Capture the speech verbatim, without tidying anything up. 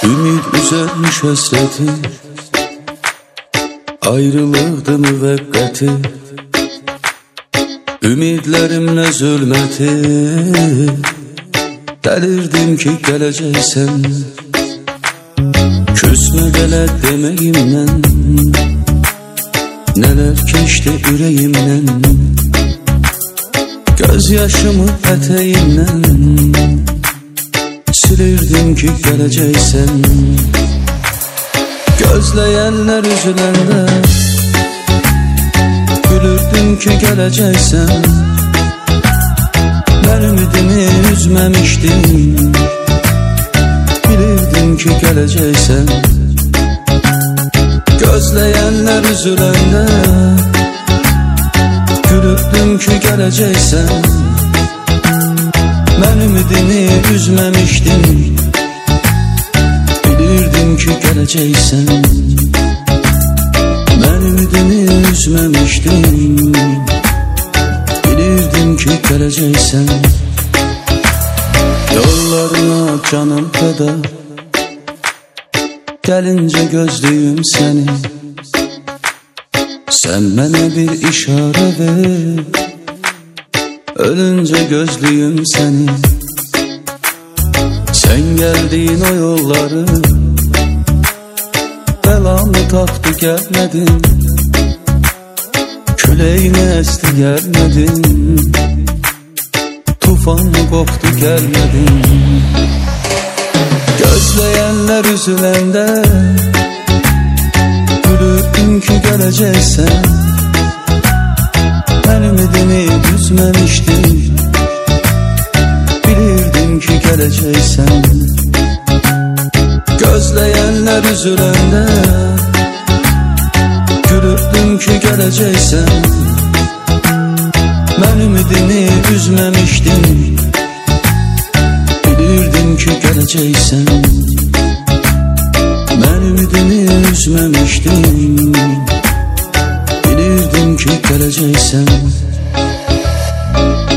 Ümid üzermiş həsrəti, ayrılıqdı müvəqqəti. Ümidlərimlə zülməti, dəlirdim ki gələcəksən. Küsmə belə deməyimdən, nələr keçdi ürəyimdən. Göz yaşımı ətəyimdən silirdim ki gələcəksən. Gözləyənlər üzüləndə gülürdüm ki gələcəksən. Mən ümidimi üzməmişdim, bilirdim ki gələcəksən. Gözləyənlər üzüləndə gülürdüm ki gələcəksən. Mən ümidimi üzməmişdim, bilirdim ki gələcəksən. Mən ümidimi üzməmişdim, bilirdim ki gələcəksən. Yollarına canım fəda, gəlincə gözlüyüm səni. Sən mənə bir işarə ver, ölüncə gözlüyüm səni. Sən gəldiyin o yolları, bəlamı tapdı gəlmədin. Küləyini əsdi gəlmədin, tufanı qopdu gəlmədin. Gözləyənlər üzüləndə gülürdüm ki gələcəksən. Mən ümidimi üzməmişdim, bilirdim ki gələcəksən. Gözləyənlər üzüləndə gülürdüm ki gələcəksən. Mən ümidimi üzməmişdim, bilirdim ki gələcəksən. Mən ümidimi üzməmişdim, bilirdim ki gələcəksən.